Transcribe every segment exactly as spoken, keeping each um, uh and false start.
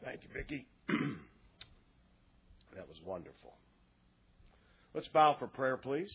Thank you, Vicki. That was wonderful. Let's bow for prayer, please.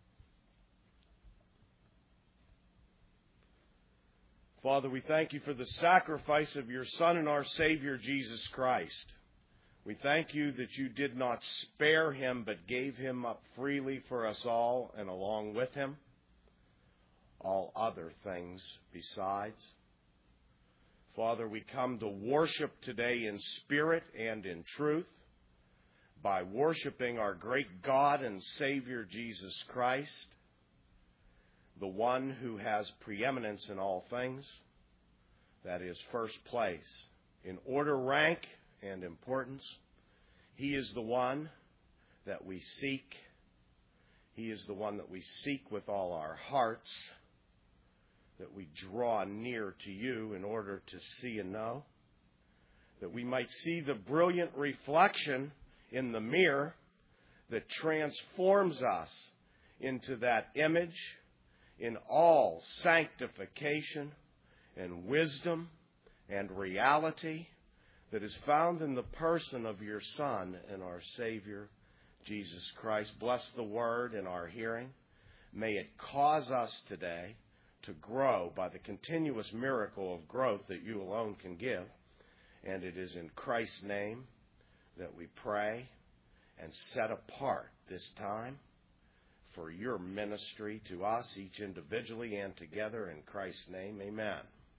Father, we thank you for the sacrifice of your Son and our Savior, Jesus Christ. We thank you that you did not spare him, but gave him up freely for us all, and along with him, all other things besides. Father, we come to worship today in spirit and in truth by worshiping our great God and Savior, Jesus Christ, the one who has preeminence in all things, that is first place in order, rank, and importance. He is the one that we seek. He is the one that we seek with all our hearts, that we draw near to you in order to see and know, that we might see the brilliant reflection in the mirror that transforms us into that image in all sanctification and wisdom and reality that is found in the person of your Son and our Savior, Jesus Christ. Bless the word in our hearing. May it cause us today to grow by the continuous miracle of growth that you alone can give. And it is in Christ's name that we pray and set apart this time for your ministry to us, each individually and together. In Christ's name, amen.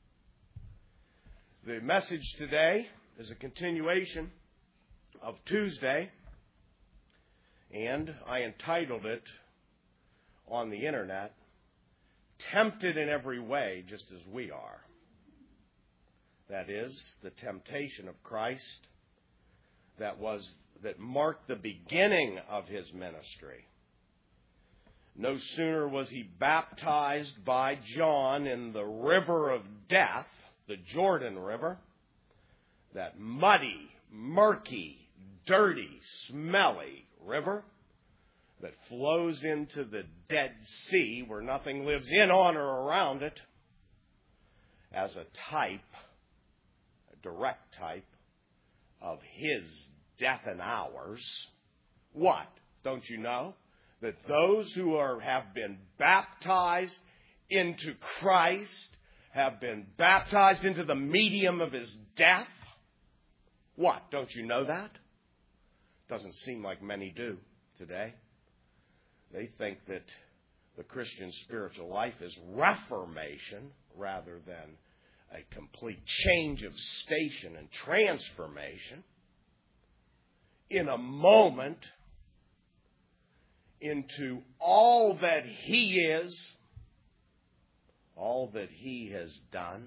The message today is a continuation of Tuesday, and I entitled it on the internet, Tempted in Every Way, Just as We Are. That is, the temptation of Christ that was that marked the beginning of his ministry. No sooner was he baptized by John in the river of death, the Jordan River, that muddy, murky, dirty, smelly river that flows into the Dead Sea where nothing lives in, on, or around it, as a type, a direct type of his death and ours. What? Don't you know that those who are have been baptized into Christ have been baptized into the medium of his death? What? Don't you know that? Doesn't seem like many do today. They think that the Christian spiritual life is reformation rather than a complete change of station and transformation in a moment into all that he is, all that he has done,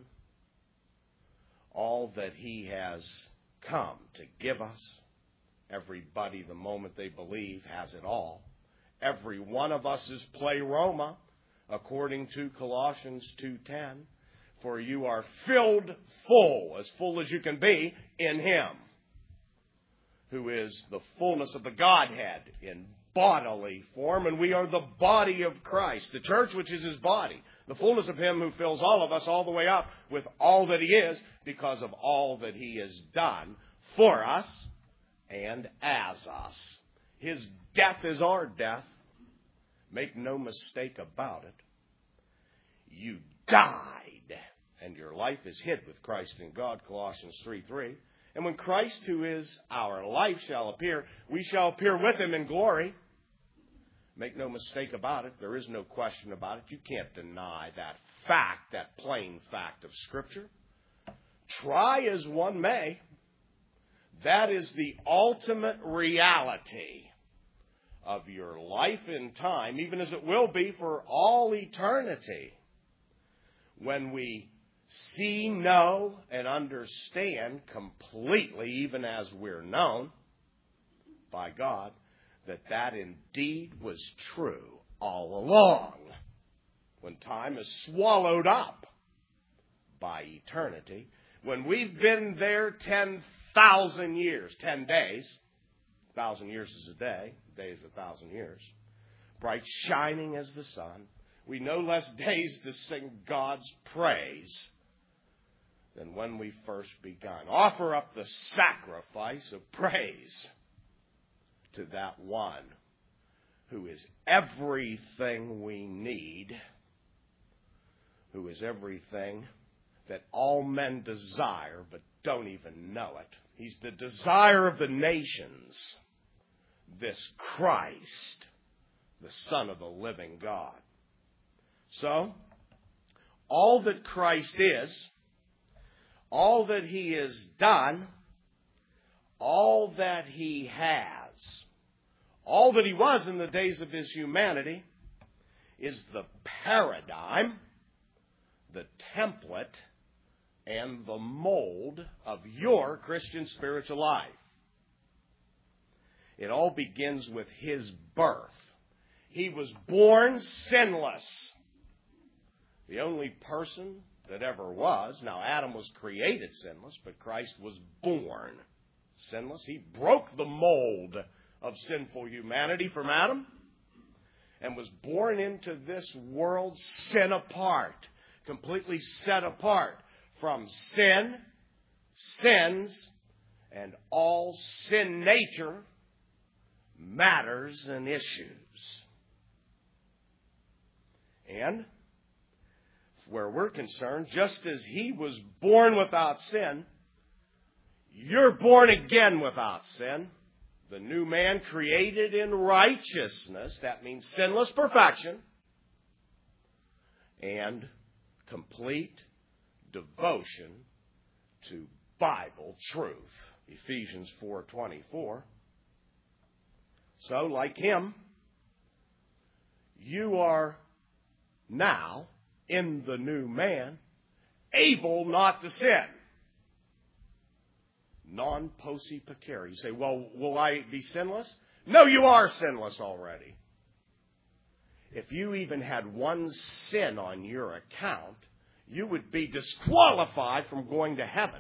all that he has come to give us. Everybody, the moment they believe, has it all. Every one of us is pleroma, according to Colossians two ten. For you are filled full, as full as you can be, in him, who is the fullness of the Godhead in bodily form. And we are the body of Christ, the church which is his body, the fullness of him who fills all of us all the way up with all that he is, because of all that he has done for us and as us. His death is our death. Make no mistake about it. You died, and your life is hid with Christ in God, Colossians three three. And when Christ, who is our life, shall appear, we shall appear with him in glory. Make no mistake about it. There is no question about it. You can't deny that fact, that plain fact of Scripture. Try as one may. That is the ultimate reality of your life in time, even as it will be for all eternity, when we see, know, and understand completely, even as we're known by God, that that indeed was true all along, when time is swallowed up by eternity, when we've been there ten thousand years, ten days, a thousand years is a day, a day is a thousand years, bright shining as the sun. We no less days to sing God's praise than when we first begun. Offer up the sacrifice of praise to that one who is everything we need, who is everything that all men desire but don't even know it. He's the desire of the nations, this Christ, the Son of the living God. So, all that Christ is, all that he has done, all that he has, all that he was in the days of his humanity, is the paradigm, the template, and the mold of your Christian spiritual life. It all begins with his birth. He was born sinless. The only person that ever was. Now, Adam was created sinless, but Christ was born sinless. He broke the mold of sinful humanity from Adam and was born into this world sin apart, completely set apart from sin, sins, and all sin nature, matters, and issues. And where we're concerned, just as he was born without sin, you're born again without sin. The new man created in righteousness, that means sinless perfection, and complete devotion to Bible truth. Ephesians four twenty-four. So, like him, you are now, in the new man, able not to sin. Non posse pecare. You say, well, will I be sinless? No, you are sinless already. If you even had one sin on your account, you would be disqualified from going to heaven.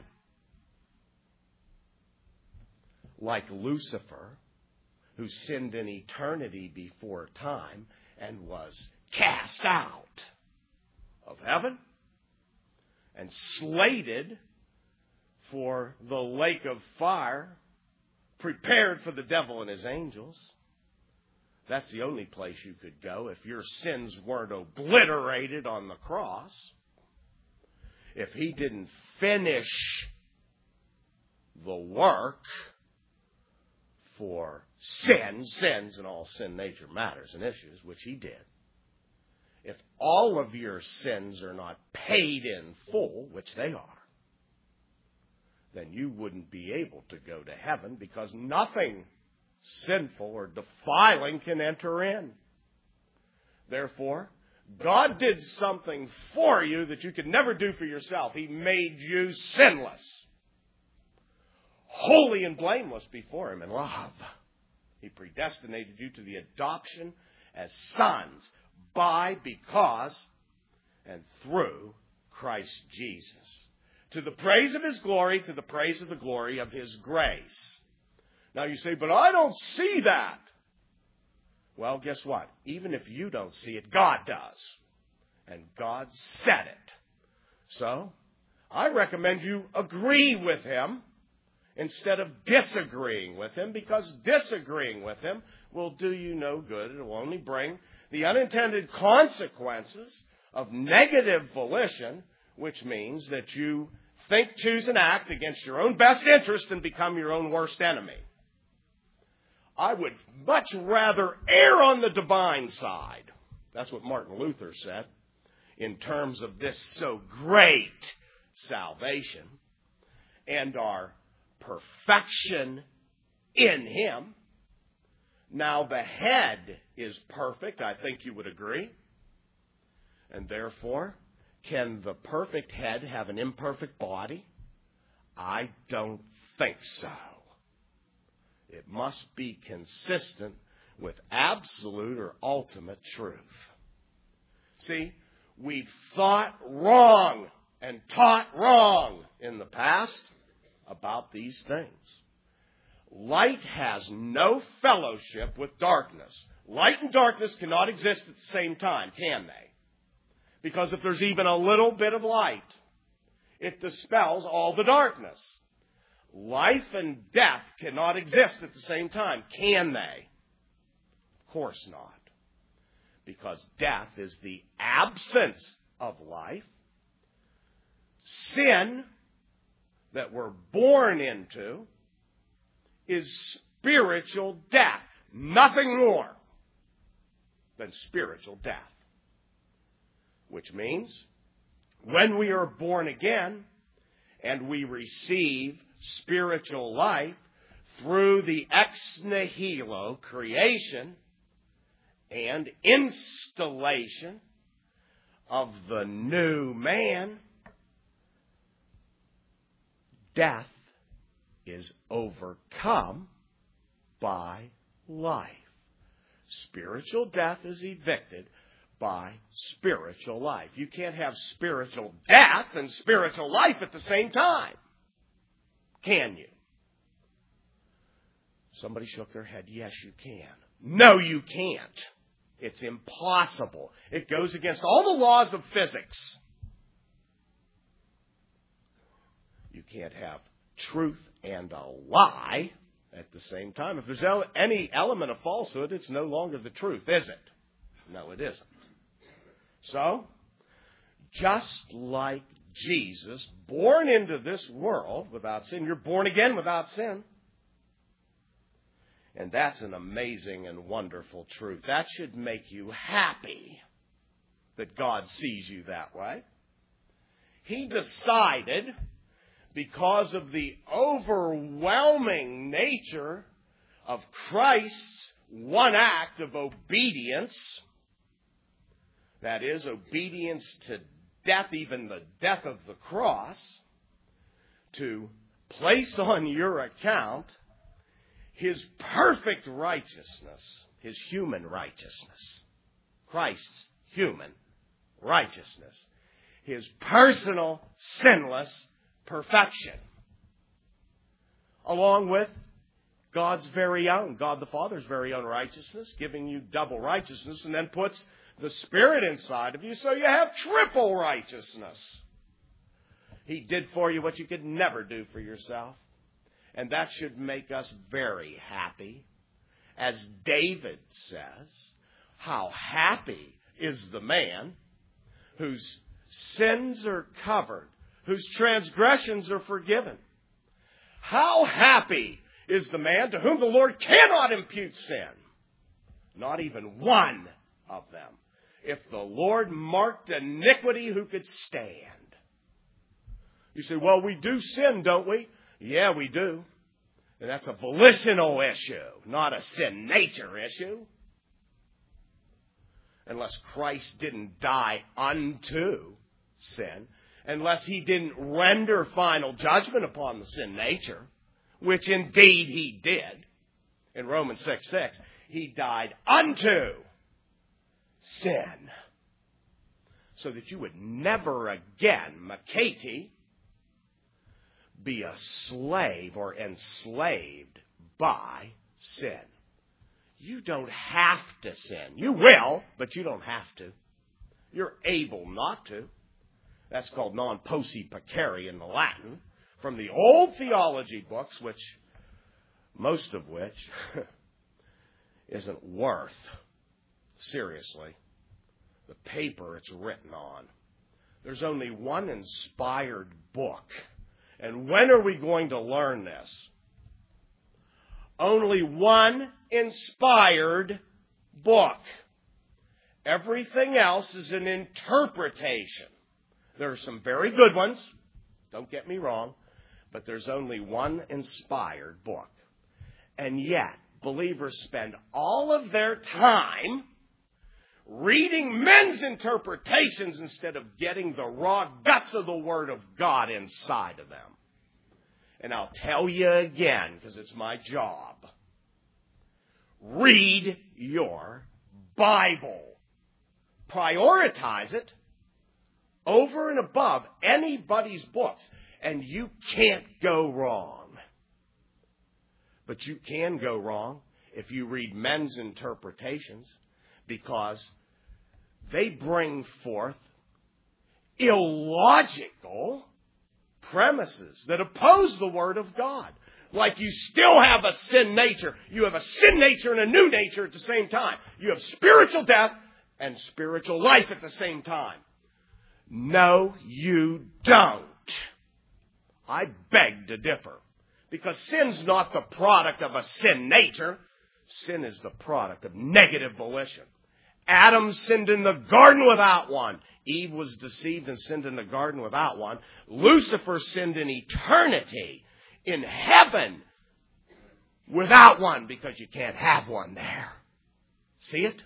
Like Lucifer, who sinned in eternity before time and was cast out of heaven and slated for the lake of fire prepared for the devil and his angels. That's the only place you could go if your sins weren't obliterated on the cross. If he didn't finish the work for sin, sins and all sin nature matters and issues, which he did. If all of your sins are not paid in full, which they are, then you wouldn't be able to go to heaven because nothing sinful or defiling can enter in. Therefore, God did something for you that you could never do for yourself. He made you sinless, holy and blameless before him in love. He predestinated you to the adoption as sons by, because, and through Christ Jesus, to the praise of his glory, to the praise of the glory of his grace. Now you say, but I don't see that. Well, guess what? Even if you don't see it, God does. And God said it. So, I recommend you agree with him instead of disagreeing with him, because disagreeing with him will do you no good. It will only bring the unintended consequences of negative volition, which means that you think, choose, and act against your own best interest and become your own worst enemy. I would much rather err on the divine side. That's what Martin Luther said in terms of this so great salvation and our perfection in him. Now the head is perfect, I think you would agree. And therefore, can the perfect head have an imperfect body? I don't think so. It must be consistent with absolute or ultimate truth. See, we've thought wrong and taught wrong in the past about these things. Light has no fellowship with darkness. Light and darkness cannot exist at the same time, can they? Because if there's even a little bit of light, It dispels all the darkness. Life and death cannot exist at the same time, can they? Of course not. Because death is the absence of life. Sin that we're born into is spiritual death. Nothing more than spiritual death. Which means when we are born again and we receive spiritual life through the ex nihilo creation and installation of the new man, death is overcome by life. Spiritual death is evicted by spiritual life. You can't have spiritual death and spiritual life at the same time. Can you? Somebody shook their head. Yes, you can. No, you can't. It's impossible. It goes against all the laws of physics. You can't have truth and a lie at the same time. If there's any element of falsehood, it's no longer the truth, is it? No, it isn't. So, just like Jesus, born into this world without sin, you're born again without sin. And that's an amazing and wonderful truth. That should make you happy that God sees you that way. He decided, because of the overwhelming nature of Christ's one act of obedience, that is, obedience to death, even the death of the cross, to place on your account His perfect righteousness, His human righteousness, Christ's human righteousness, His personal, sinless perfection, along with God's very own, God the Father's very own righteousness, giving you double righteousness, and then puts the Spirit inside of you so you have triple righteousness. He did for you what you could never do for yourself. And that should make us very happy. As David says, how happy is the man whose sins are covered, whose transgressions are forgiven. How happy is the man to whom the Lord cannot impute sin. Not even one of them. If the Lord marked iniquity, who could stand? You say, well, we do sin, don't we? Yeah, we do. And that's a volitional issue, not a sin nature issue. Unless Christ didn't die unto sin, unless He didn't render final judgment upon the sin nature, which indeed He did. In Romans six six, He died unto sin, so that you would never again, Makati, be a slave or enslaved by sin. You don't have to sin. You will, but you don't have to. You're able not to. That's called non posse peccare in the Latin, from the old theology books, which most of which isn't worth, seriously, the paper it's written on. There's only one inspired book. And when are we going to learn this? Only one inspired book. Everything else is an interpretation. There are some very good ones, don't get me wrong, but there's only one inspired book. And yet, believers spend all of their time reading men's interpretations instead of getting the raw guts of the Word of God inside of them. And I'll tell you again, because it's my job. Read your Bible. Prioritize it over and above anybody's books. And you can't go wrong. But you can go wrong if you read men's interpretations, because they bring forth illogical premises that oppose the Word of God. Like you still have a sin nature. You have a sin nature and a new nature at the same time. You have spiritual death and spiritual life at the same time. No, you don't. I beg to differ. Because sin's not the product of a sin nature. Sin is the product of negative volition. Adam sinned in the garden without one. Eve was deceived and sinned in the garden without one. Lucifer sinned in eternity, in heaven, without one, because you can't have one there. See it?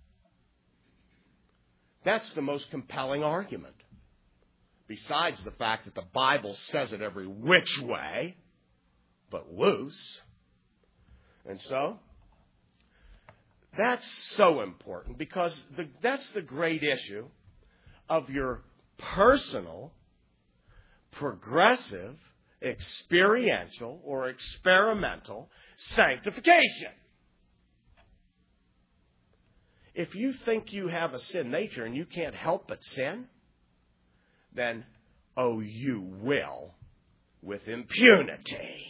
That's the most compelling argument. Besides the fact that the Bible says it every which way, but loose. And so, that's so important because the, that's the great issue of your personal, progressive, experiential, or experimental sanctification. If you think you have a sin nature and you can't help but sin, then, oh, you will with impunity.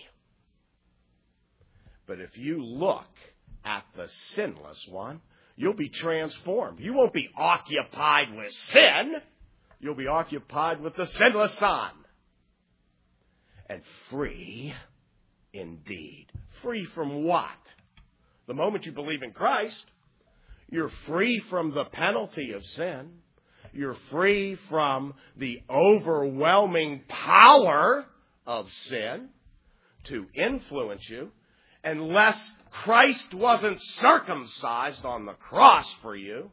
But if you look at the sinless one, you'll be transformed. You won't be occupied with sin. You'll be occupied with the sinless Son. And free indeed. Free from what? The moment you believe in Christ, you're free from the penalty of sin. You're free from the overwhelming power of sin to influence you. Unless Christ wasn't circumcised on the cross for you,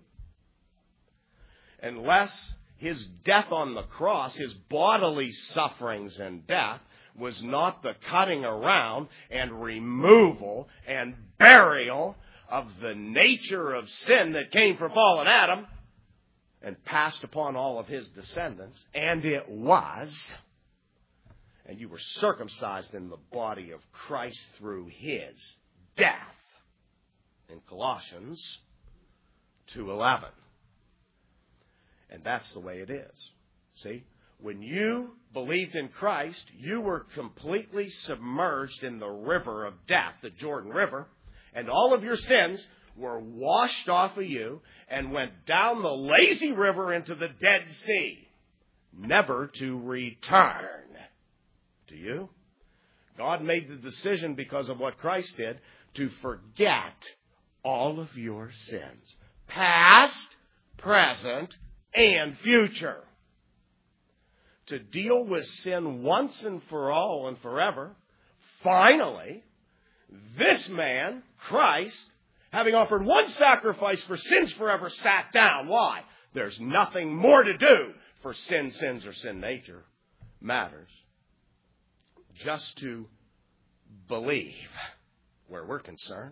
unless his death on the cross, his bodily sufferings and death, was not the cutting around and removal and burial of the nature of sin that came from fallen Adam and passed upon all of his descendants, and it was, and you were circumcised in the body of Christ through his death. In Colossians two eleven. And that's the way it is. See? When you believed in Christ, you were completely submerged in the river of death, the Jordan River, and all of your sins were washed off of you and went down the lazy river into the Dead Sea, never to return. To you? God made the decision because of what Christ did to forget all of your sins. Past, present, and future. To deal with sin once and for all and forever. Finally, this man, Christ, having offered one sacrifice for sins forever, sat down. Why? There's nothing more to do for sin, sins, or sin nature matters. Just to believe where we're concerned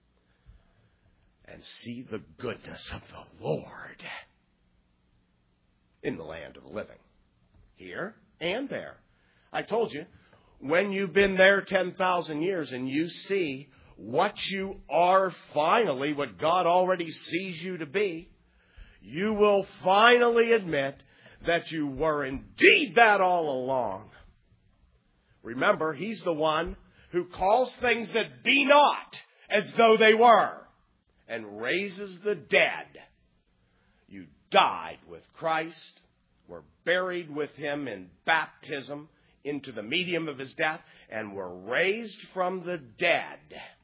and see the goodness of the Lord in the land of the living, here and there. I told you, when you've been there ten thousand years and you see what you are finally, what God already sees you to be, you will finally admit that you were indeed that all along. Remember, he's the one who calls things that be not as though they were and raises the dead. You died with Christ, were buried with him in baptism into the medium of his death, and were raised from the dead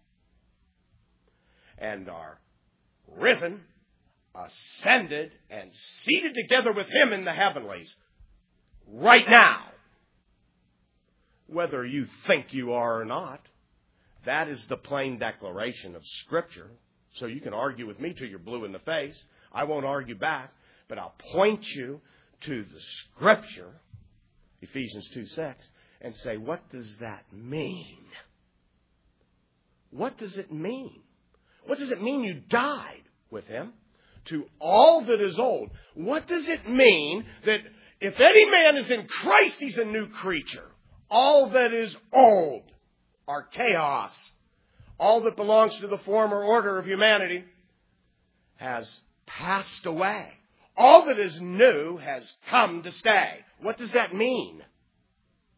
and are risen, ascended, and seated together with him in the heavenlies right now. Whether you think you are or not, that is the plain declaration of Scripture. So you can argue with me till you're blue in the face. I won't argue back, but I'll point you to the Scripture, Ephesians two six, and say, what does that mean? What does it mean? What does it mean you died with him to all that is old? What does it mean that if any man is in Christ, he's a new creature? All that is old are chaos. All that belongs to the former order of humanity has passed away. All that is new has come to stay. What does that mean?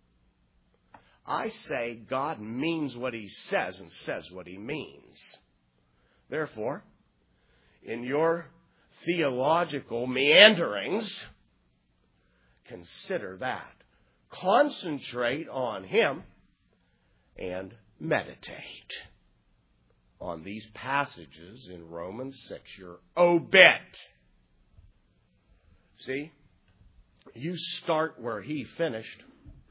I say God means what he says and says what he means. Therefore, in your theological meanderings, consider that. Concentrate on him and meditate on these passages in Romans six. Your obit. See, you start where he finished,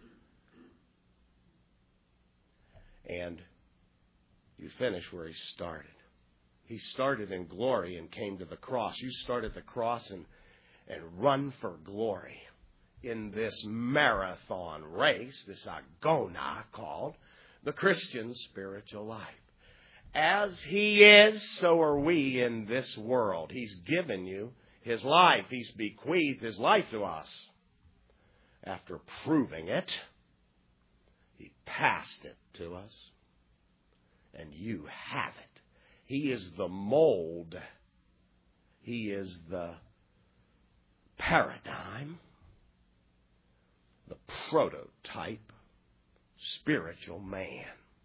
and you finish where he started. He started in glory and came to the cross. You start at the cross and, and run for glory in this marathon race, this agona called the Christian spiritual life. As he is, so are we in this world. He's given you his life. He's bequeathed his life to us. After proving it, he passed it to us. And you have it. He is the mold. He is the paradigm, the prototype, spiritual man.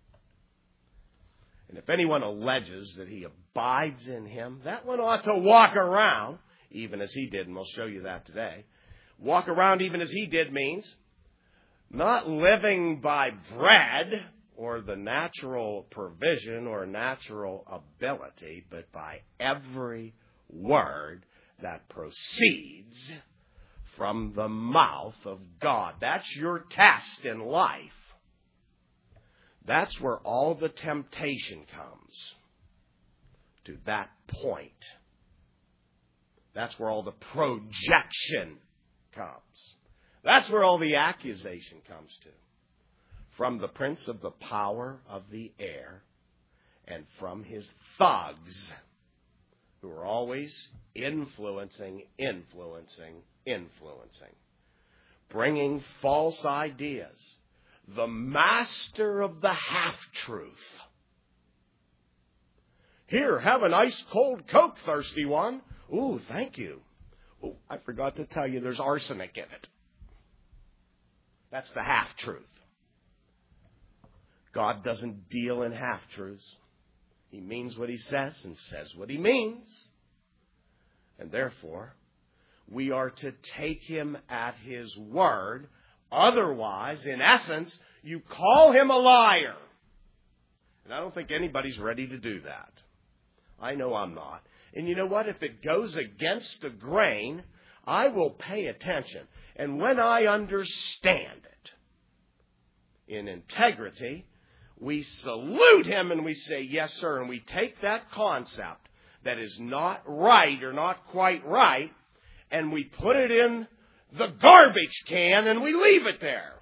And if anyone alleges that he abides in him, that one ought to walk around, even as he did, and we'll show you that today. Walk around even as he did means not living by bread or the natural provision or natural ability, but by every word that proceeds from the mouth of God. That's your test in life. That's where all the temptation comes. To that point. That's where all the projection comes. That's where all the accusation comes to. From the prince of the power of the air and from his thugs who are always influencing, influencing, influencing. Bringing false ideas. The master of the half-truth. Here, have an ice cold Coke, thirsty one. Ooh, thank you. Oh, I forgot to tell you there's arsenic in it. That's the half-truth. God doesn't deal in half-truths. He means what he says and says what he means. And therefore, we are to take him at his word. Otherwise, in essence, you call him a liar. And I don't think anybody's ready to do that. I know I'm not. And you know what? If it goes against the grain, I will pay attention. And when I understand it in integrity, we salute him and we say, yes, sir. And we take that concept that is not right or not quite right, and we put it in the garbage can and we leave it there.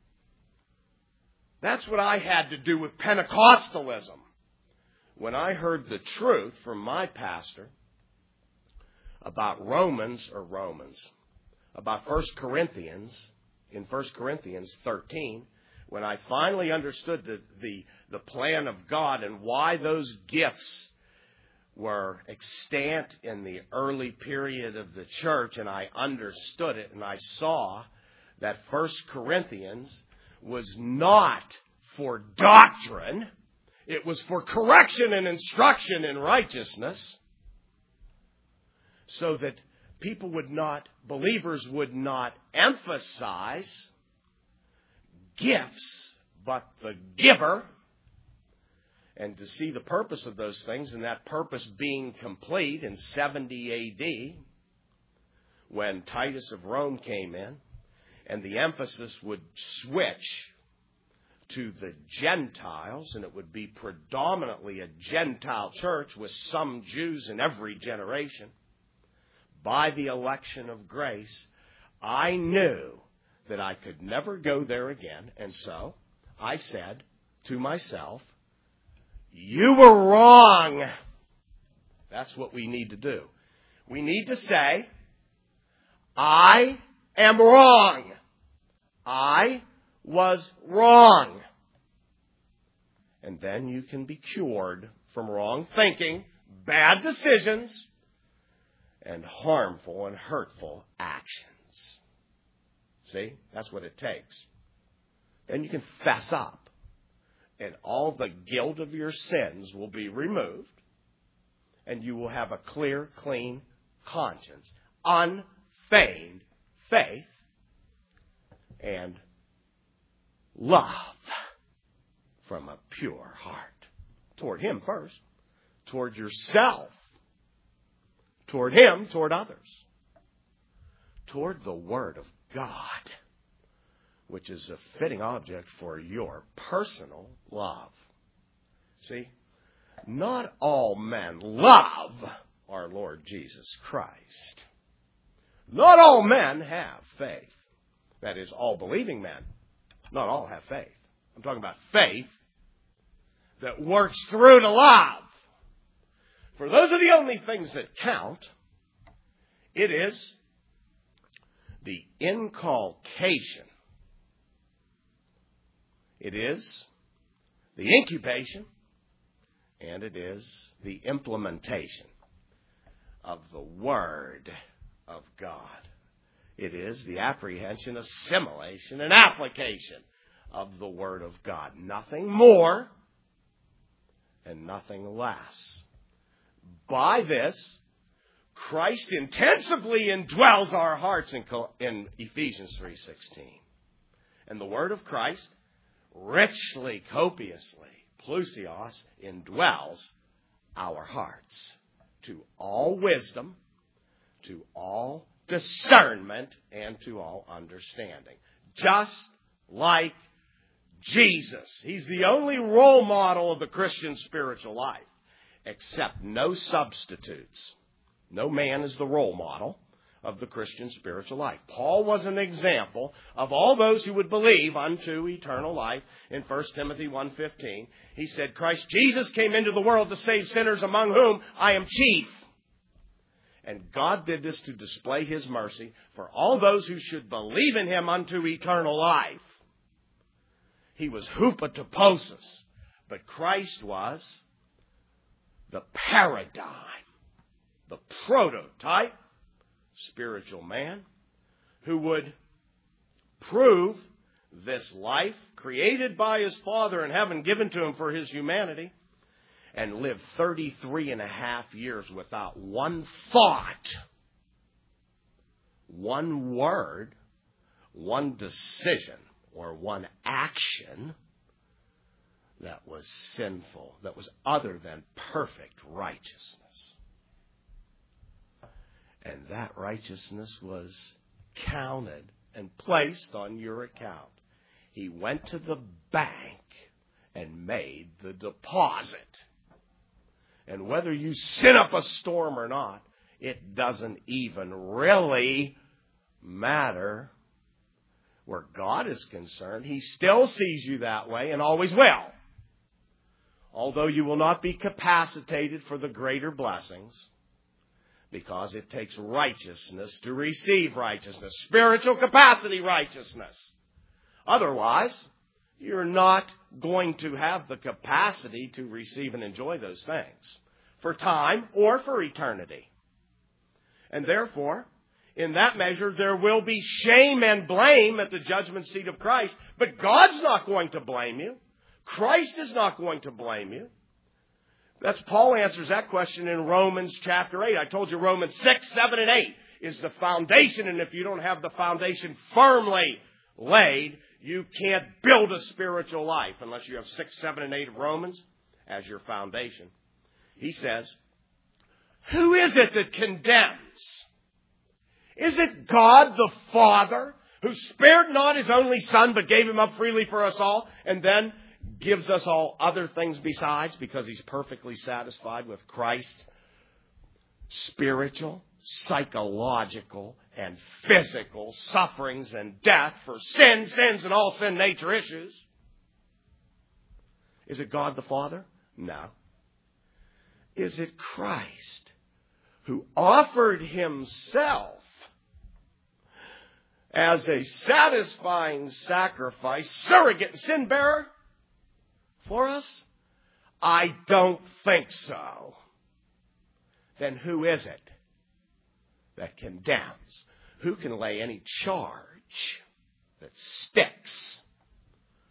That's what I had to do with Pentecostalism. When I heard the truth from my pastor about Romans, or Romans, about First Corinthians, in First Corinthians thirteen, when I finally understood the, the, the plan of God and why those gifts were extant in the early period of the church, and I understood it, and I saw that First Corinthians was not for doctrine. It was for correction and instruction in righteousness, so that people would not, believers would not emphasize gifts, but the giver. And to see the purpose of those things, and that purpose being complete in seventy A D, when Titus of Rome came in, and the emphasis would switch to the Gentiles, and it would be predominantly a Gentile church with some Jews in every generation, by the election of grace, I knew that I could never go there again. And so I said to myself, you were wrong. That's what we need to do. We need to say, I am wrong. I was wrong. And then you can be cured from wrong thinking, bad decisions, and harmful and hurtful actions. See? That's what it takes. then you can fess up. And all the guilt of your sins will be removed. And you will have a clear, clean conscience, unfeigned faith, and love from a pure heart. Toward Him first, toward yourself, toward Him, toward others, toward the Word of God, which is a fitting object for your personal love. See, not all men love our Lord Jesus Christ. Not all men have faith. That is, all believing men. Not all have faith. I'm talking about faith that works through to love. For those are the only things that count. It is the inculcation. It is the incubation. And it is the implementation of the Word of God. It is the apprehension, assimilation, and application of the Word of God. Nothing more and nothing less. By this, Christ intensively indwells our hearts in, in Ephesians three sixteen. And the Word of Christ richly, copiously, Plusios, indwells our hearts to all wisdom, to all discernment, and to all understanding. Just like Jesus. He's the only role model of the Christian spiritual life, except no substitutes. No man is the role model of the Christian spiritual life. Paul was an example of all those who would believe unto eternal life. In First Timothy one fifteen, he said, Christ Jesus came into the world to save sinners, among whom I am chief. And God did this to display His mercy for all those who should believe in Him unto eternal life. He was hupotoposis, but Christ was the paradigm, the prototype spiritual man who would prove this life created by His Father in heaven, given to Him for His humanity, and live thirty-three and a half years without one thought, one word, one decision, or one action that was sinful, that was other than perfect righteousness. And that righteousness was counted and placed on your account. He went to the bank and made the deposit. And whether you sin up a storm or not, it doesn't even really matter. Where God is concerned, He still sees you that way and always will. Although you will not be capacitated for the greater blessings, because it takes righteousness to receive righteousness. Spiritual capacity righteousness. Otherwise, you're not going to have the capacity to receive and enjoy those things for time or for eternity. And therefore, in that measure, there will be shame and blame at the judgment seat of Christ. But God's not going to blame you. Christ is not going to blame you. That's Paul answers that question in Romans chapter eight. I told you Romans six, seven, and eight is the foundation. And if you don't have the foundation firmly laid, you can't build a spiritual life unless you have six, seven, and eight of Romans as your foundation. He says, who is it that condemns? Is it God the Father who spared not His only Son but gave Him up freely for us all, and then gives us all other things besides because He's perfectly satisfied with Christ's spiritual, psychological, and physical sufferings and death for sin, sins, and all sin nature issues? Is it God the Father? No. Is it Christ who offered Himself as a satisfying sacrifice, surrogate sin bearer for us? I don't think so. Then who is it that condemns? Who can lay any charge that sticks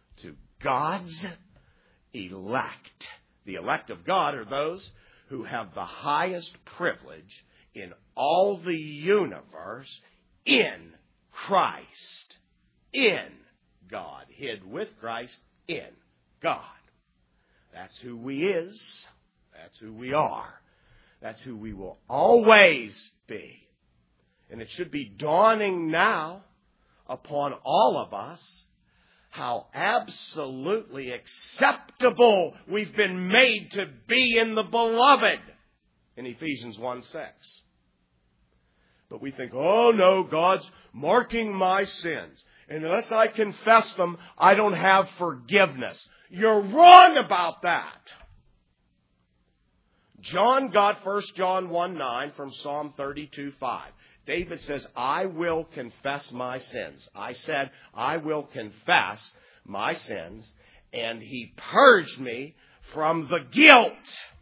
God's elect. The elect of God are those who have the highest privilege in all the universe in Christ. In God. Hid with Christ in God. That's who we is. That's who we are. That's who we will always be. And it should be dawning now upon all of us how absolutely acceptable we've been made to be in the beloved in Ephesians one six. But we think, oh no, God's marking my sins. And unless I confess them, I don't have forgiveness. You're wrong about that. John got First John one nine from Psalm thirty-two five. David says, I will confess my sins. I said, I will confess my sins, and he purged me from the guilt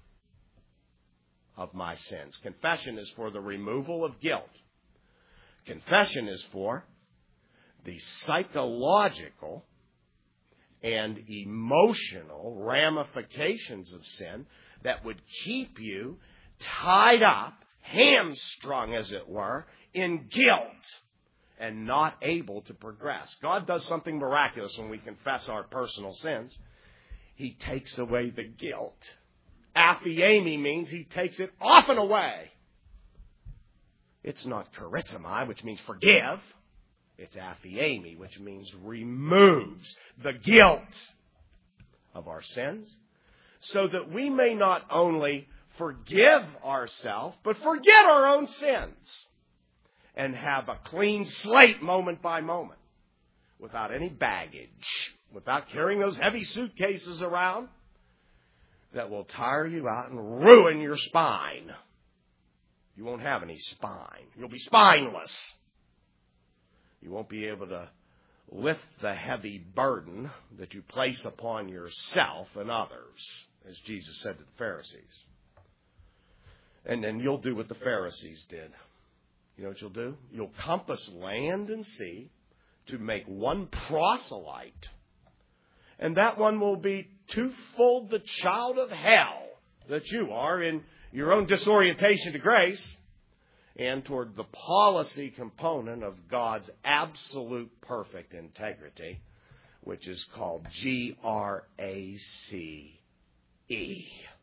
of my sins. Confession is for the removal of guilt. Confession is for the psychological and emotional ramifications of sin that would keep you tied up, hamstrung, as it were, in guilt and not able to progress. God does something miraculous when we confess our personal sins. He takes away the guilt. Aphiemi means he takes it off and away. It's not charizomai, which means forgive. It's aphiemi, which means removes the guilt of our sins, so that we may not only forgive ourselves, but forget our own sins and have a clean slate moment by moment without any baggage, without carrying those heavy suitcases around that will tire you out and ruin your spine. You won't have any spine. You'll be spineless. You won't be able to lift the heavy burden that you place upon yourself and others, as Jesus said to the Pharisees. And then you'll do what the Pharisees did. You know what you'll do? You'll compass land and sea to make one proselyte. And that one will be twofold the child of hell that you are in your own disorientation to grace and toward the policy component of God's absolute perfect integrity, which is called G R A C E.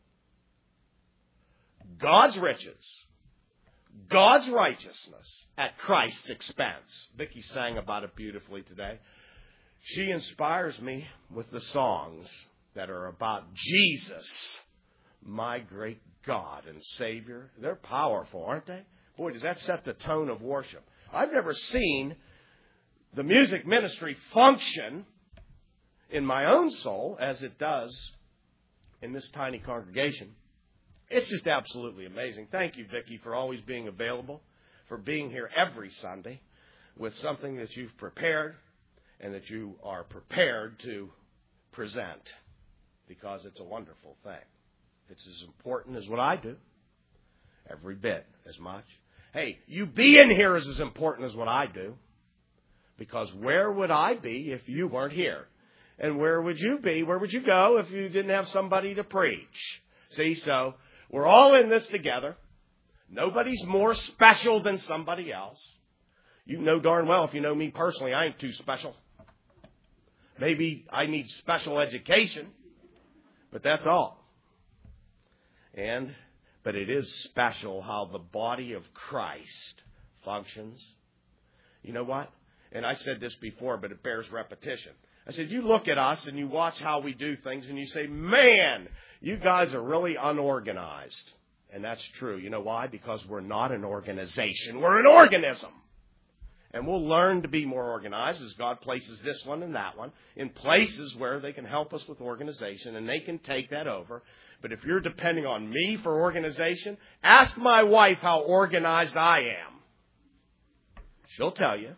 God's riches, God's righteousness at Christ's expense. Vicki sang about it beautifully today. She inspires me with the songs that are about Jesus, my great God and Savior. They're powerful, aren't they? Boy, does that set the tone of worship. I've never seen the music ministry function in my own soul as it does in this tiny congregation. It's just absolutely amazing. Thank you, Vicki, for always being available, for being here every Sunday with something that you've prepared and that you are prepared to present, because it's a wonderful thing. It's as important as what I do, every bit as much. Hey, you being here is as important as what I do, because where would I be if you weren't here? And where would you be? Where would you go if you didn't have somebody to preach? See, so we're all in this together. Nobody's more special than somebody else. You know darn well, if you know me personally, I ain't too special. Maybe I need special education, but that's all. And, but it is special how the body of Christ functions. You know what? And I said this before, but it bears repetition. I said, you look at us and you watch how we do things and you say, man, you guys are really unorganized. And that's true. You know why? Because we're not an organization. We're an organism. And we'll learn to be more organized as God places this one and that one in places where they can help us with organization, and they can take that over. But if you're depending on me for organization, ask my wife how organized I am. She'll tell you.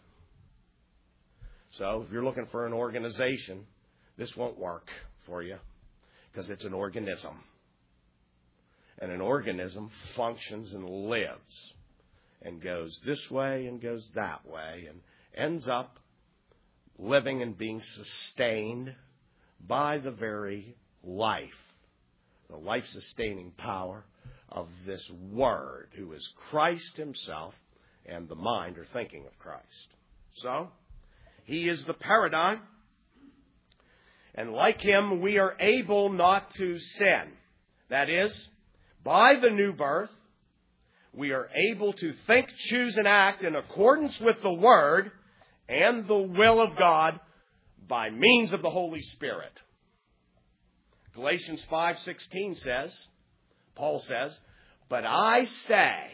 So if you're looking for an organization, this won't work for you, because it's an organism. And an organism functions and lives and goes this way and goes that way and ends up living and being sustained by the very life, the life-sustaining power of this Word, who is Christ himself, and the mind or thinking of Christ. So, he is the paradigm, and like him, we are able not to sin. That is, by the new birth, we are able to think, choose, and act in accordance with the Word and the will of God by means of the Holy Spirit. Galatians five sixteen says, Paul says, "But I say,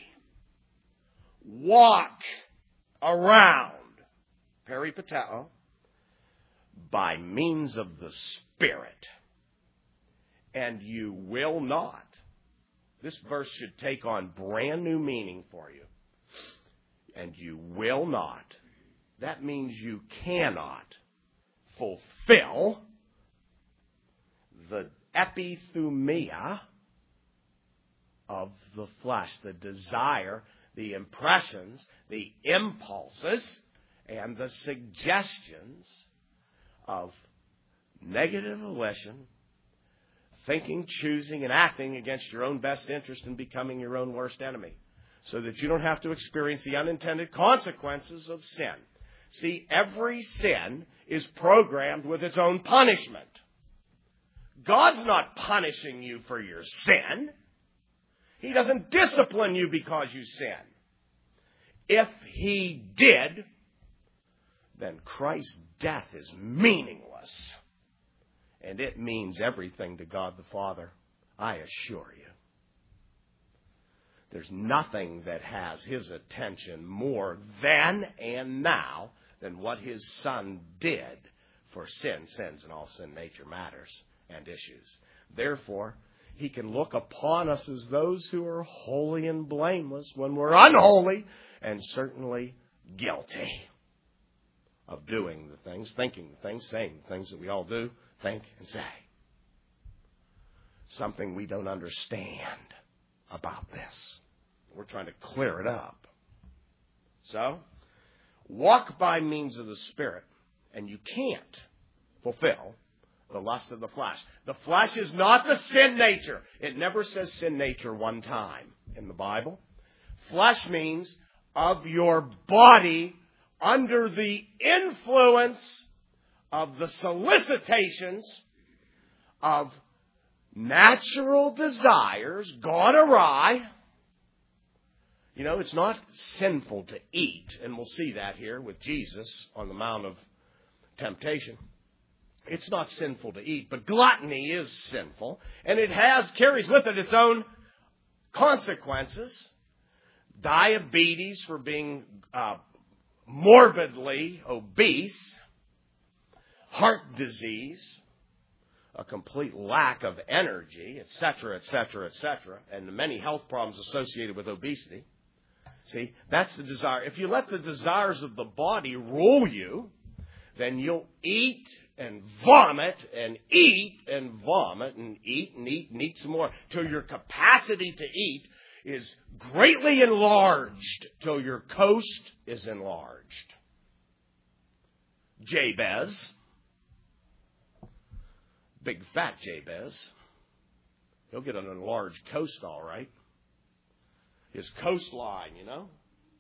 walk around," peripateo, "by means of the Spirit, and you will not." This verse should take on brand new meaning for you. And you will not. That means you cannot fulfill the epithumia of the flesh, the desire, the impressions, the impulses, and the suggestions of negative volition, thinking, choosing, and acting against your own best interest and becoming your own worst enemy, so that you don't have to experience the unintended consequences of sin. See, every sin is programmed with its own punishment. God's not punishing you for your sin. He doesn't discipline you because you sin. If he did, then Christ's death is meaningless. And it means everything to God the Father, I assure you. There's nothing that has his attention more then and now than what his Son did for sin, sins, and all sin nature matters and issues. Therefore, he can look upon us as those who are holy and blameless when we're unholy and certainly guilty of doing the things, thinking the things, saying the things that we all do, think, and say. Something we don't understand about this. We're trying to clear it up. So, walk by means of the Spirit, and you can't fulfill the lust of the flesh. The flesh is not the sin nature. It never says sin nature one time in the Bible. Flesh means of your body under the influence of the solicitations of natural desires gone awry. You know, it's not sinful to eat, and we'll see that here with Jesus on the Mount of Temptation. It's not sinful to eat, but gluttony is sinful, and it has carries with it its own consequences. Diabetes for being uh, morbidly obese, heart disease, a complete lack of energy, et cetera, et cetera, et cetera, and the many health problems associated with obesity. See, that's the desire. If you let the desires of the body rule you, then you'll eat and vomit and eat and vomit and eat and eat and eat some more till your capacity to eat is greatly enlarged, till your coast is enlarged. Jabez, big fat Jabez, he'll get an enlarged coast all right. His coastline, you know.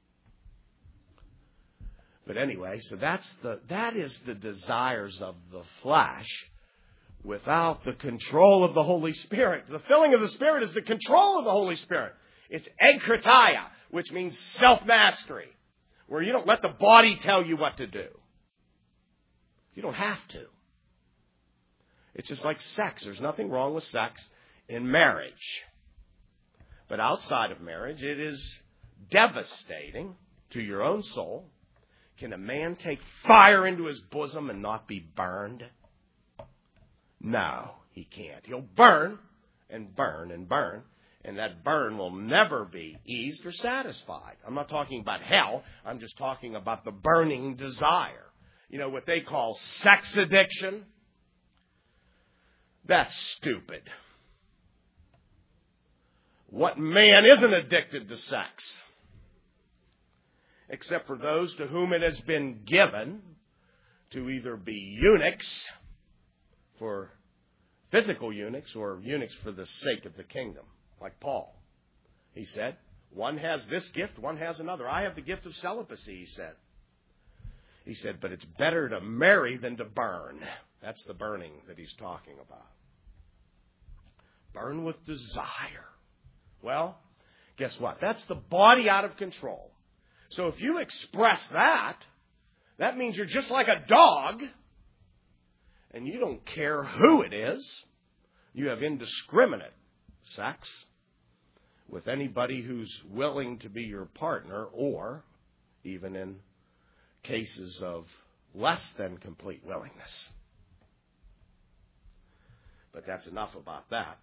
But anyway, so that's the that is the desires of the flesh without the control of the Holy Spirit. The filling of the Spirit is the control of the Holy Spirit. It's enkrataya, which means self-mastery, where you don't let the body tell you what to do. You don't have to. It's just like sex. There's nothing wrong with sex in marriage. But outside of marriage, it is devastating to your own soul. Can a man take fire into his bosom and not be burned? No, he can't. He'll burn and burn and burn. And that burn will never be eased or satisfied. I'm not talking about hell. I'm just talking about the burning desire. You know, what they call sex addiction. That's stupid. What man isn't addicted to sex? Except for those to whom it has been given to either be eunuchs for physical eunuchs or eunuchs for the sake of the kingdom, like Paul. He said, one has this gift, one has another. I have the gift of celibacy, he said. He said, but it's better to marry than to burn. That's the burning that he's talking about. Burn with desire. Well, guess what? That's the body out of control. So if you express that, that means you're just like a dog, and you don't care who it is. You have indiscriminate sex with anybody who's willing to be your partner, or even in cases of less than complete willingness. But that's enough about that.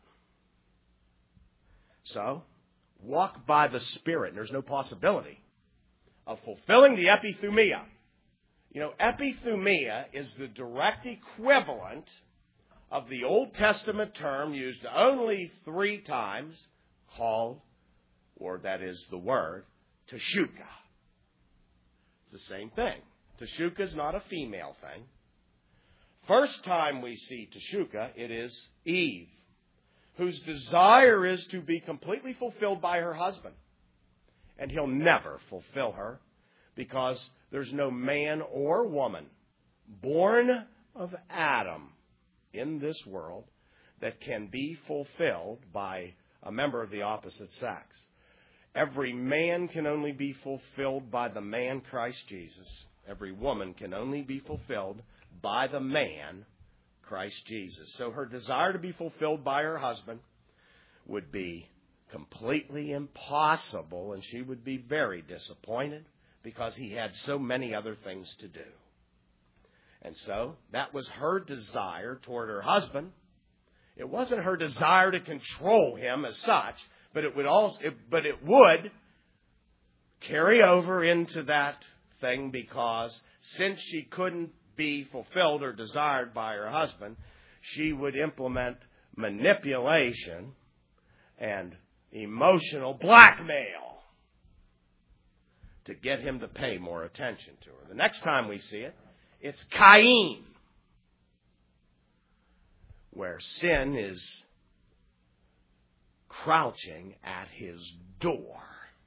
So, walk by the Spirit, and there's no possibility of fulfilling the epithumia. You know, epithumia is the direct equivalent of the Old Testament term used only three times, called, or that is the word, teshuka. It's the same thing. Teshuka is not a female thing. First time we see teshuka, it is Eve, whose desire is to be completely fulfilled by her husband. And he'll never fulfill her because there's no man or woman born of Adam in this world that can be fulfilled by a member of the opposite sex. Every man can only be fulfilled by the man Christ Jesus. Every woman can only be fulfilled by the man Christ Jesus. So her desire to be fulfilled by her husband would be completely impossible, and she would be very disappointed because he had so many other things to do. And so that was her desire toward her husband. It wasn't her desire to control him as such, but it would also, it, but it would carry over into that thing, because since she couldn't be fulfilled or desired by her husband, she would implement manipulation and emotional blackmail to get him to pay more attention to her. The next time we see it, it's Cain, where sin is crouching at his door.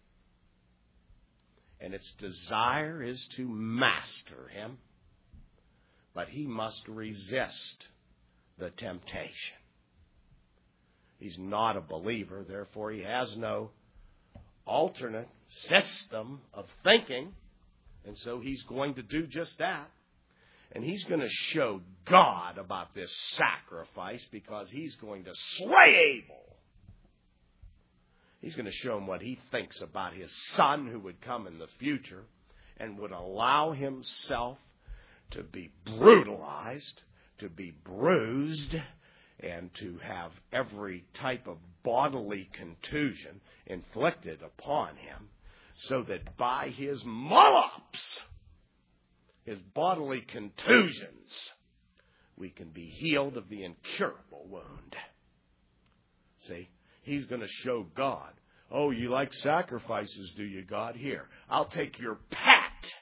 And its desire is to master him, but he must resist the temptation. He's not a believer, therefore he has no alternate system of thinking, and so he's going to do just that. And he's going to show God about this sacrifice, because he's going to slay Abel. He's going to show him what he thinks about his son who would come in the future and would allow himself to be brutalized, to be bruised, and to have every type of bodily contusion inflicted upon him, so that by his mollups, his bodily contusions, we can be healed of the incurable wound. See, he's going to show God, oh, you like sacrifices, do you, God? Here, I'll take your pet,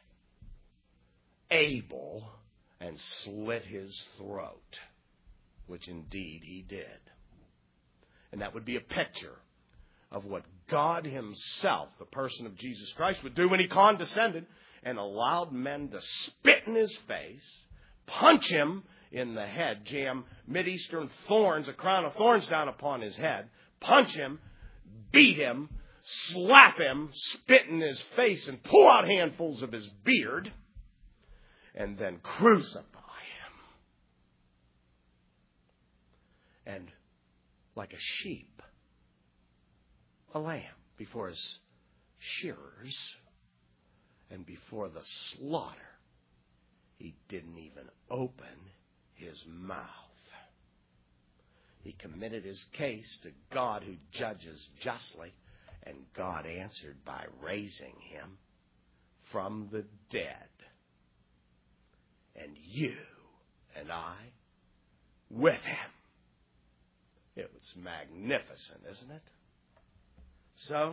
Abel, and slit his throat, which indeed he did. And that would be a picture of what God himself, the person of Jesus Christ, would do when he condescended and allowed men to spit in his face, punch him in the head, jam Mideastern thorns, a crown of thorns down upon his head, punch him, beat him, slap him, spit in his face, and pull out handfuls of his beard, and then crucify him. And like a sheep, a lamb, before his shearers and before the slaughter, he didn't even open his mouth. He committed his case to God, who judges justly, and God answered by raising him from the dead. And you and I with him. It was magnificent, isn't it? So,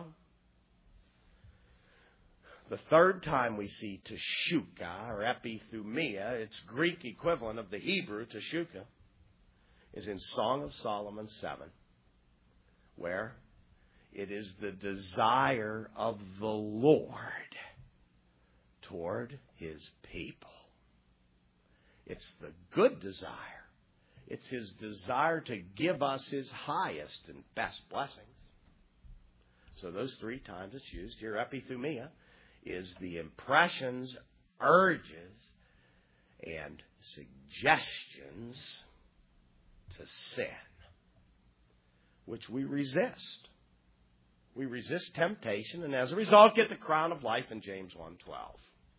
the third time we see teshuka, or epithumia, its Greek equivalent of the Hebrew teshuka, is in Song of Solomon seven, where it is the desire of the Lord toward His people. It's the good desire. It's His desire to give us His highest and best blessings. So those three times it's used here, epithumia, is the impressions, urges, and suggestions to sin, which we resist. We resist temptation, and as a result get the crown of life in James one twelve.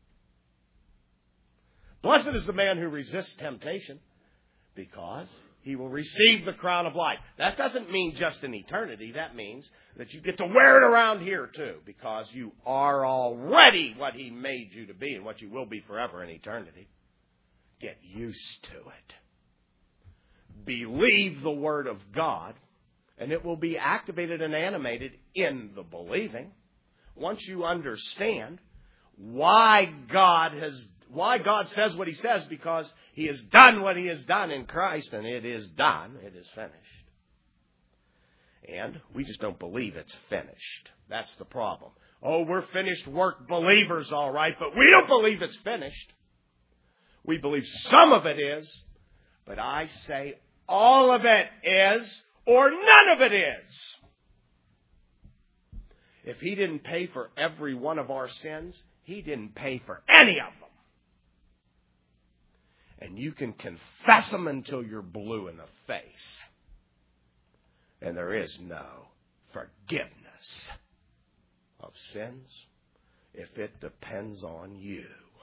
Blessed is the man who resists temptation, because he will receive the crown of life. That doesn't mean just in eternity. That means that you get to wear it around here too, because you are already what He made you to be and what you will be forever in eternity. Get used to it. Believe the Word of God, and it will be activated and animated in the believing. Once you understand why God has, why God says what He says, because He has done what He has done in Christ, and it is done, it is finished. And we just don't believe it's finished. That's the problem. Oh, we're finished work believers, all right, but we don't believe it's finished. We believe some of it is, but I say all of it is, or none of it is. If He didn't pay for every one of our sins, He didn't pay for any of them. And you can confess them until you're blue in the face. And there is no forgiveness of sins if it depends on you.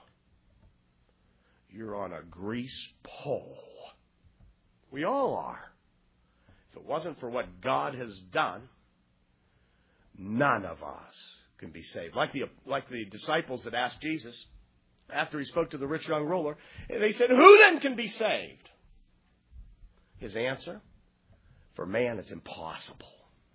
You're on a grease pole. We all are. If it wasn't for what God has done, none of us can be saved. Like the, like the disciples that asked Jesus after He spoke to the rich young ruler, they said, who then can be saved? His answer, for man it's impossible.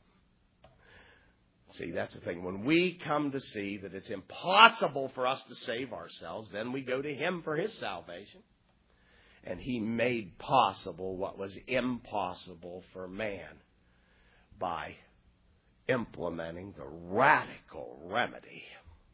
See, that's the thing. When we come to see that it's impossible for us to save ourselves, then we go to Him for His salvation. And He made possible what was impossible for man by implementing the radical remedy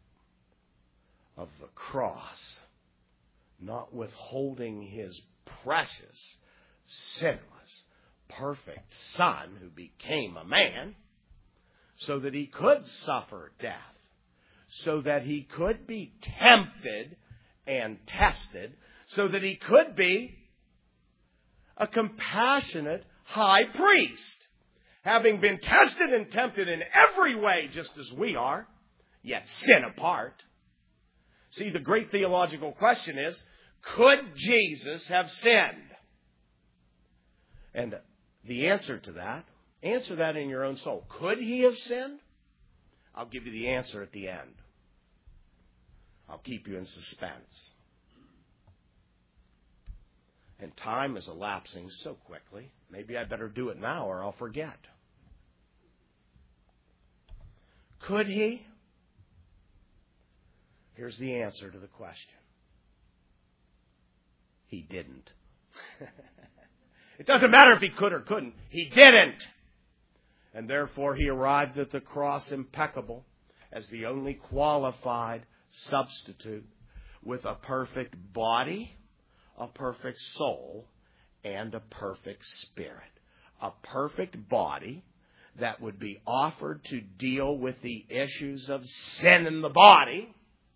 of the cross, not withholding His precious, sinless, perfect Son who became a man so that He could suffer death, so that He could be tempted and tested, so that He could be a compassionate high priest, having been tested and tempted in every way just as we are, yet sin apart. See, the great theological question is, could Jesus have sinned? And the answer to that, answer that in your own soul. Could He have sinned? I'll give you the answer at the end. I'll keep you in suspense. And time is elapsing so quickly. Maybe I better do it now or I'll forget. Could He? Here's the answer to the question. He didn't. It doesn't matter if He could or couldn't. He didn't. And therefore He arrived at the cross impeccable as the only qualified substitute with a perfect body, a perfect soul, and a perfect spirit. A perfect body that would be offered to deal with the issues of sin in the body.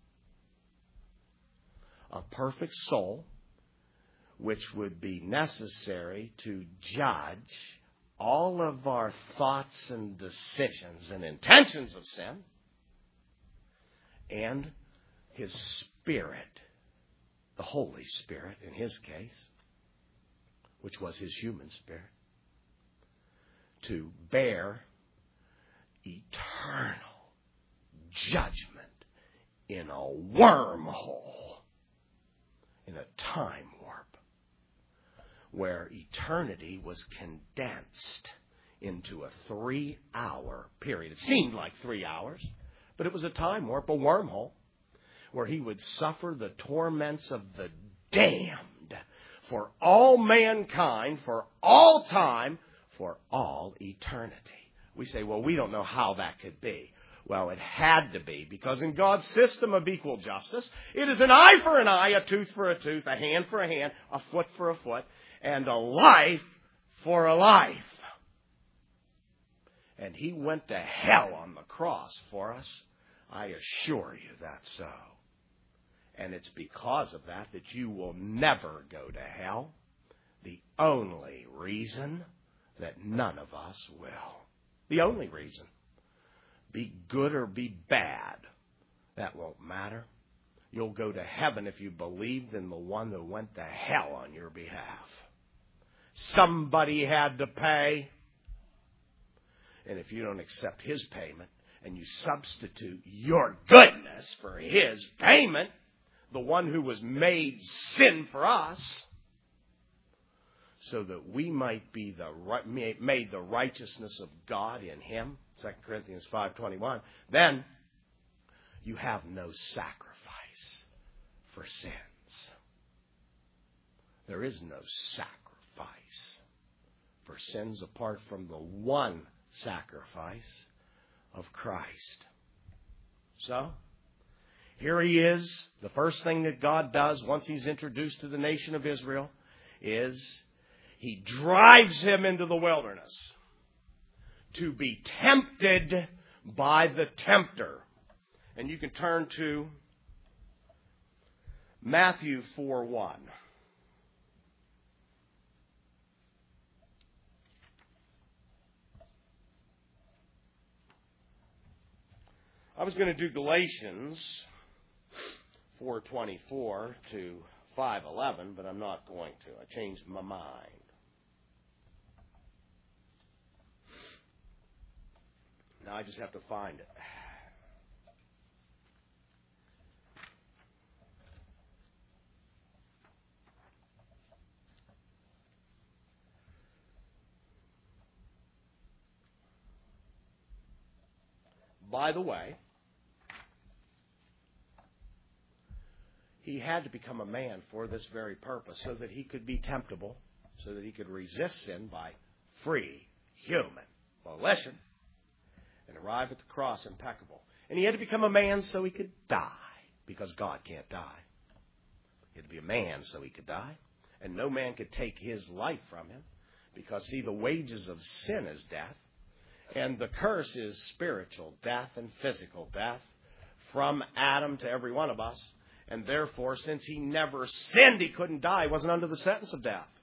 A perfect soul, which would be necessary to judge all of our thoughts and decisions and intentions of sin. And His Spirit, the Holy Spirit in His case, which was His human spirit, to bear eternal judgment in a wormhole, in a time warp, where eternity was condensed into a three-hour period. It seemed like three hours, but it was a time warp, a wormhole, where He would suffer the torments of the damned for all mankind, for all time, for all eternity. We say, well, we don't know how that could be. Well, it had to be, because in God's system of equal justice, it is an eye for an eye, a tooth for a tooth, a hand for a hand, a foot for a foot, and a life for a life. And he went to hell on the cross for us. I assure you that's so. And it's because of that that you will never go to hell. The only reason that none of us will. The only reason. Be good or be bad. That won't matter. You'll go to heaven if you believed in the one that went to hell on your behalf. Somebody had to pay. And if you don't accept his payment and you substitute your goodness for his payment, the one who was made sin for us, so that we might be the made the righteousness of God in him, Second Corinthians five twenty-one, then you have no sacrifice for sins. There is no sacrifice for sins apart from the one sacrifice of Christ. So, here he is. The first thing that God does once he's introduced to the nation of Israel is he drives him into the wilderness to be tempted by the tempter. And you can turn to Matthew four one. I was going to do Galatians four twenty-four to five eleven, but I'm not going to. I changed my mind. Now I just have to find it. By the way, he had to become a man for this very purpose, so that he could be temptable, so that he could resist sin by free human volition and arrive at the cross impeccable. And he had to become a man so he could die, because God can't die. He had to be a man so he could die, and no man could take his life from him, because, see, the wages of sin is death, and the curse is spiritual death and physical death from Adam to every one of us. And therefore, since he never sinned, he couldn't die. He wasn't under the sentence of death.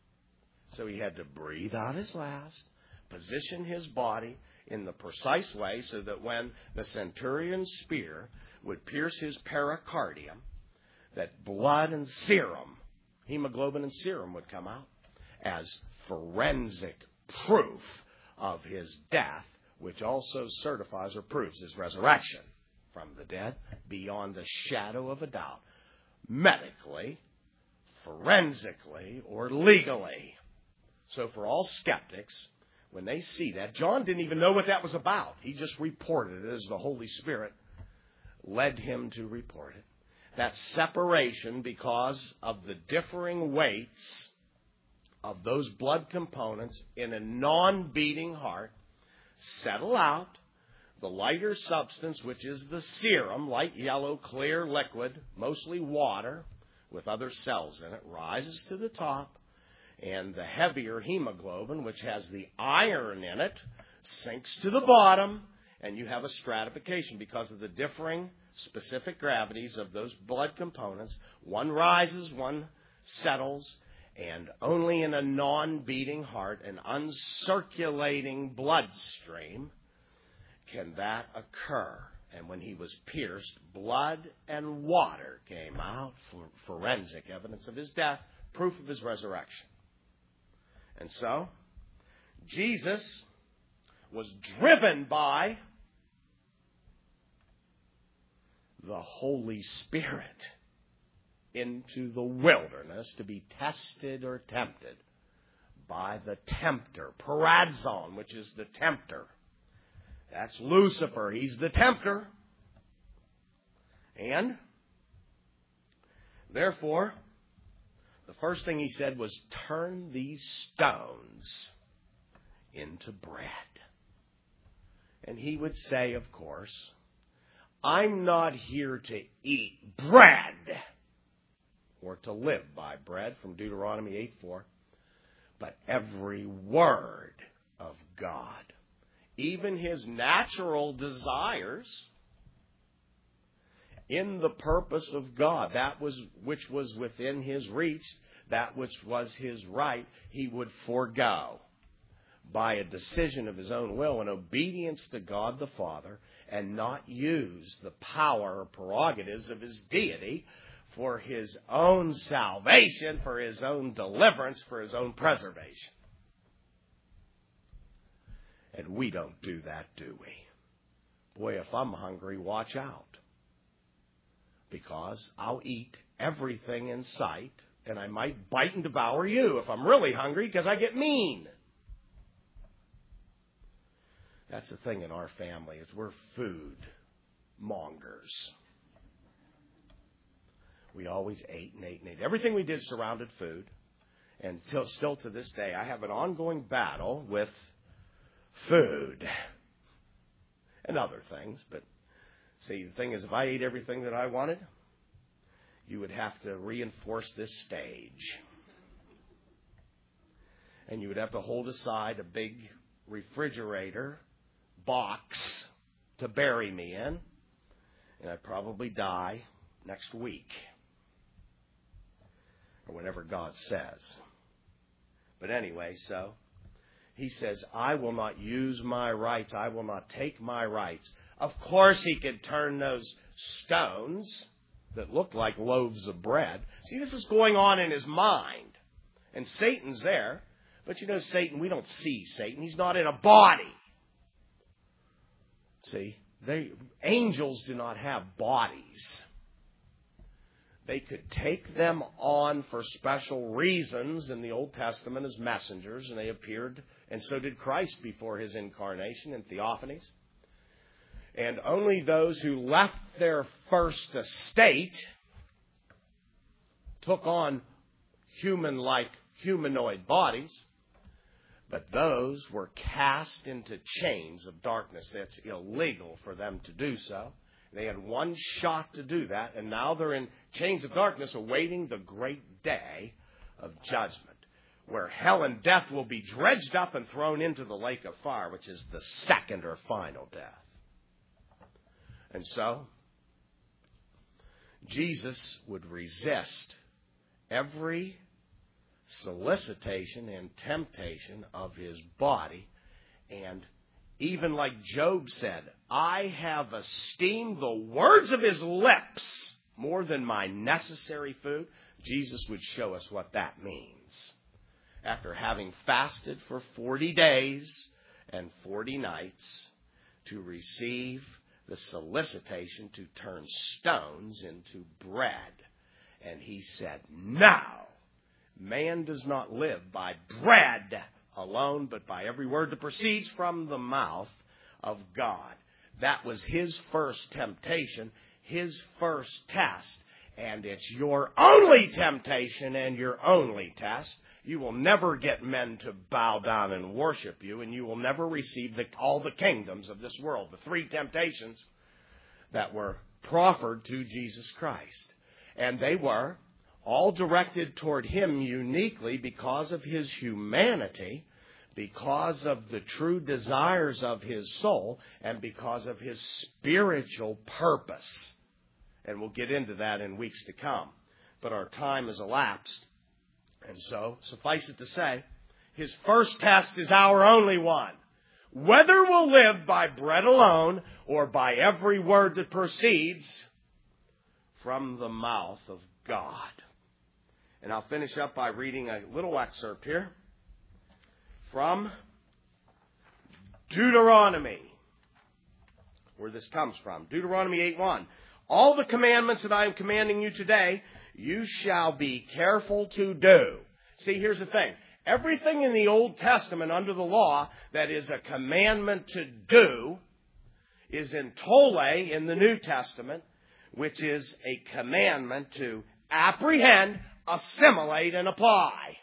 So he had to breathe out his last, position his body in the precise way so that when the centurion's spear would pierce his pericardium, that blood and serum, hemoglobin and serum, would come out as forensic proof of his death, which also certifies or proves his resurrection from the dead beyond the shadow of a doubt, medically, forensically, or legally. So for all skeptics, when they see that, John didn't even know what that was about. He just reported it as the Holy Spirit led him to report it. That separation, because of the differing weights of those blood components in a non-beating heart, settle out. The lighter substance, which is the serum, light yellow, clear liquid, mostly water with other cells in it, rises to the top. And the heavier hemoglobin, which has the iron in it, sinks to the bottom. And you have a stratification because of the differing specific gravities of those blood components. One rises, one settles. And only in a non-beating heart, an uncirculating bloodstream, can that occur. And when he was pierced, blood and water came out for forensic evidence of his death, proof of his resurrection. And so, Jesus was driven by the Holy Spirit into the wilderness to be tested or tempted by the tempter, Perazon, which is the tempter. That's Lucifer. He's the tempter. And therefore, the first thing he said was, turn these stones into bread. And he would say, of course, I'm not here to eat bread or to live by bread, from Deuteronomy eight four, but every word of God. Even his natural desires in the purpose of God, that was which was within his reach, that which was his right, he would forego by a decision of his own will in obedience to God the Father, and not use the power or prerogatives of his deity for his own salvation, for his own deliverance, for his own preservation. And we don't do that, do we? Boy, if I'm hungry, watch out. Because I'll eat everything in sight, and I might bite and devour you if I'm really hungry, because I get mean. That's the thing in our family, is we're food mongers. We always ate and ate and ate. Everything we did surrounded food. And till, still to this day, I have an ongoing battle with food and other things. But see, the thing is, if I ate everything that I wanted, you would have to reinforce this stage. And you would have to hold aside a big refrigerator box to bury me in. And I'd probably die next week. Or whenever God says. But anyway, so he says, I will not use my rights. I will not take my rights. Of course he could turn those stones that look like loaves of bread. See, this is going on in his mind. And Satan's there. But you know, Satan, we don't see Satan. He's not in a body. See, they, angels do not have bodies. They could take them on for special reasons in the Old Testament as messengers, and they appeared, and so did Christ before his incarnation in theophanies. And only those who left their first estate took on human-like, humanoid bodies, but those were cast into chains of darkness. It's illegal for them to do so. They had one shot to do that, and now they're in chains of darkness awaiting the great day of judgment, where hell and death will be dredged up and thrown into the lake of fire, which is the second or final death. And so, Jesus would resist every solicitation and temptation of his body, and even like Job said, I have esteemed the words of his lips more than my necessary food. Jesus would show us what that means. After having fasted for forty days and forty nights to receive the solicitation to turn stones into bread. And he said, now, man does not live by bread alone, but by every word that proceeds from the mouth of God. That was his first temptation, his first test, and it's your only temptation and your only test. You will never get men to bow down and worship you, and you will never receive the, all the kingdoms of this world, the three temptations that were proffered to Jesus Christ. And they were all directed toward him uniquely because of his humanity, because of the true desires of his soul, and because of his spiritual purpose. And we'll get into that in weeks to come. But our time has elapsed. And so, suffice it to say, his first test is our only one. Whether we'll live by bread alone or by every word that proceeds from the mouth of God. And I'll finish up by reading a little excerpt here from Deuteronomy, where this comes from. Deuteronomy eight one. All the commandments that I am commanding you today, you shall be careful to do. See, here's the thing. Everything in the Old Testament under the law that is a commandment to do is in tole in the New Testament, which is a commandment to apprehend, assimilate, and apply.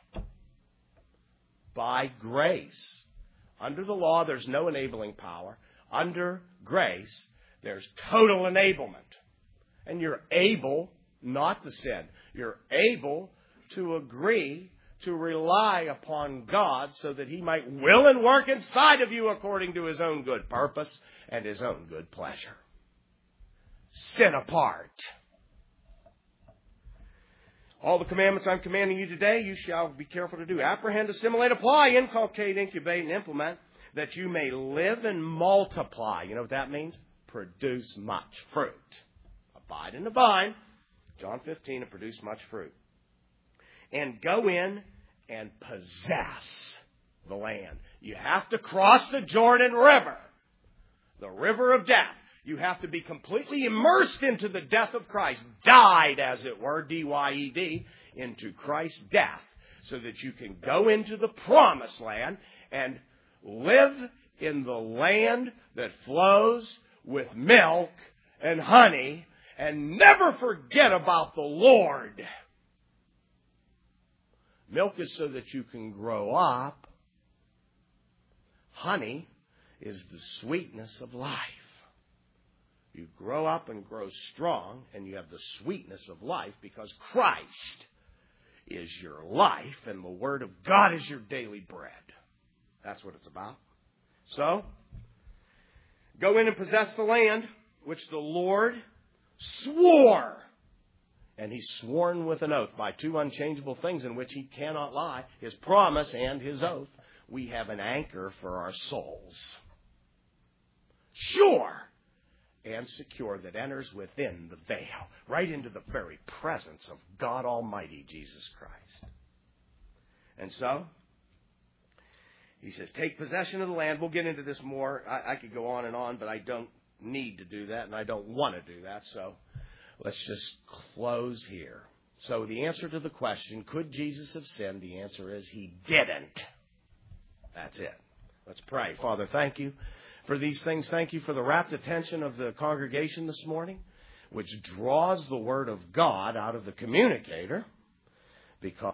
By grace. Under the law, there's no enabling power. Under grace, there's total enablement. And you're able not to sin. You're able to agree to rely upon God so that He might will and work inside of you according to His own good purpose and His own good pleasure. Sin apart. All the commandments I'm commanding you today, you shall be careful to do. Apprehend, assimilate, apply, inculcate, incubate, and implement, that you may live and multiply. You know what that means? Produce much fruit. Abide in the vine, John fifteen, and produce much fruit. And go in and possess the land. You have to cross the Jordan River, the river of death. You have to be completely immersed into the death of Christ, died, as it were, D Y E D, into Christ's death, so that you can go into the promised land and live in the land that flows with milk and honey, and never forget about the Lord. Milk is so that you can grow up. Honey is the sweetness of life. You grow up and grow strong, and you have the sweetness of life because Christ is your life, and the Word of God is your daily bread. That's what it's about. So, go in and possess the land which the Lord swore. And He's sworn with an oath by two unchangeable things in which He cannot lie, His promise and His oath. We have an anchor for our souls. Sure and secure, that enters within the veil, right into the very presence of God Almighty, Jesus Christ. And so, He says, take possession of the land. We'll get into this more. I, I could go on and on, but I don't need to do that, and I don't want to do that. So let's just close here. So the answer to the question, could Jesus have sinned? The answer is He didn't. That's it. Let's pray. Father, thank you for these things. Thank you for the rapt attention of the congregation this morning, which draws the Word of God out of the communicator, because